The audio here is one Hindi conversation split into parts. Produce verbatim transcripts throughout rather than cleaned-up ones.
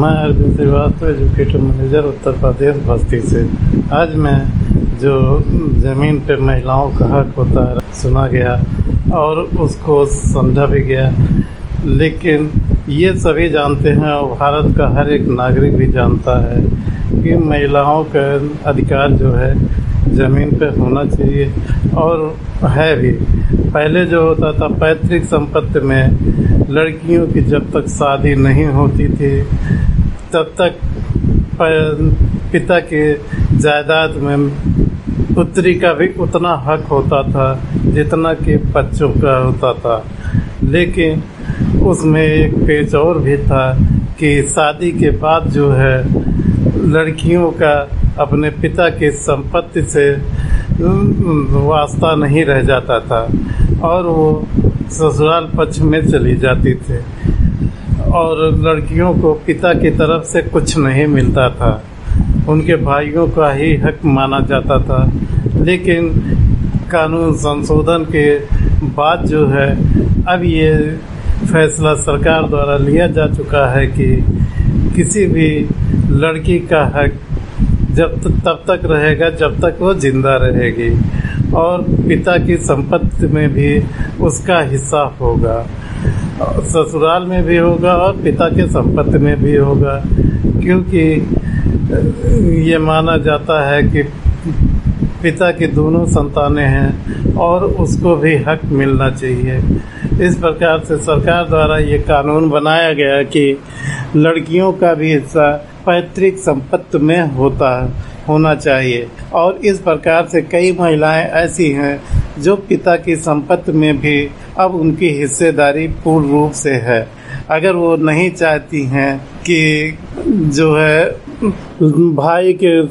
मैं अर्जुन श्रीवास्तव, एजुकेटर मैनेजर, उत्तर प्रदेश बस्ती से। आज मैं जो ज़मीन पे महिलाओं का हक होता है सुना गया और उसको समझा भी गया, लेकिन ये सभी जानते हैं और भारत का हर एक नागरिक भी जानता है कि महिलाओं का अधिकार जो है ज़मीन पे होना चाहिए और है भी। पहले जो होता था पैतृक संपत्ति में लड़कियों की जब तक शादी नहीं होती थी तब तक पिता के जायदाद में पुत्री का भी उतना हक होता था जितना कि बच्चों का होता था। लेकिन उसमें एक पेच और भी था कि शादी के बाद जो है लड़कियों का अपने पिता की संपत्ति से वास्ता नहीं रह जाता था और वो ससुराल पक्ष में चली जाती थी और लड़कियों को पिता की तरफ से कुछ नहीं मिलता था, उनके भाइयों का ही हक माना जाता था। लेकिन कानून संशोधन के बाद जो है अब ये फैसला सरकार द्वारा लिया जा चुका है कि किसी भी लड़की का हक जब तब तक रहेगा जब तक वो जिंदा रहेगी और पिता की संपत्ति में भी उसका हिस्सा होगा, ससुराल में भी होगा और पिता के संपत्ति में भी होगा, क्योंकि ये माना जाता है कि पिता की दोनों संतानें हैं और उसको भी हक मिलना चाहिए। इस प्रकार से सरकार द्वारा ये कानून बनाया गया कि लड़कियों का भी हिस्सा पैतृक संपत्ति में होता होना चाहिए और इस प्रकार से कई महिलाएं ऐसी हैं जो पिता की संपत्ति में भी अब उनकी हिस्सेदारी पूर्ण रूप से है। अगर वो नहीं चाहती हैं कि जो है भाई के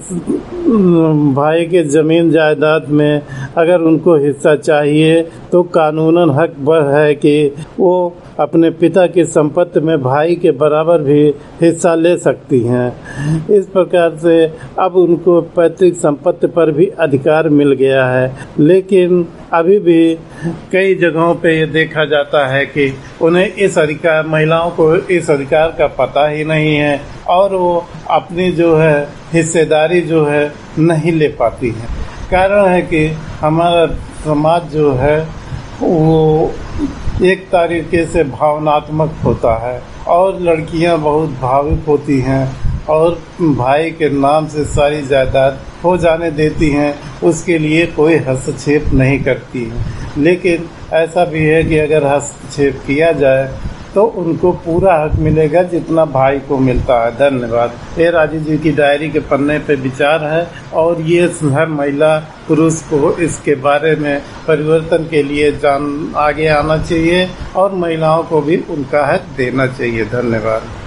भाई के ज़मीन जायदाद में अगर उनको हिस्सा चाहिए तो कानूनन हक है कि वो अपने पिता की संपत्ति में भाई के बराबर भी हिस्सा ले सकती हैं। इस प्रकार से अब उनको पैतृक संपत्ति पर भी अधिकार मिल गया है। लेकिन अभी भी कई जगहों पे ये देखा जाता है कि उन्हें इस अधिकार महिलाओं को इस अधिकार का पता ही नहीं है और वो अपनी जो है हिस्सेदारी जो है नहीं ले पाती है। कारण है कि हमारा समाज जो है वो एक तरीके से भावनात्मक होता है और लड़कियां बहुत भावुक होती हैं और भाई के नाम से सारी जायदाद हो जाने देती हैं, उसके लिए कोई हस्तक्षेप नहीं करती है। लेकिन ऐसा भी है कि अगर हस्तक्षेप किया जाए तो उनको पूरा हक मिलेगा जितना भाई को मिलता है। धन्यवाद। ये राजीव जी की डायरी के पन्ने पे विचार है और ये हर महिला पुरुष को इसके बारे में परिवर्तन के लिए जान आगे आना चाहिए और महिलाओं को भी उनका हक देना चाहिए। धन्यवाद।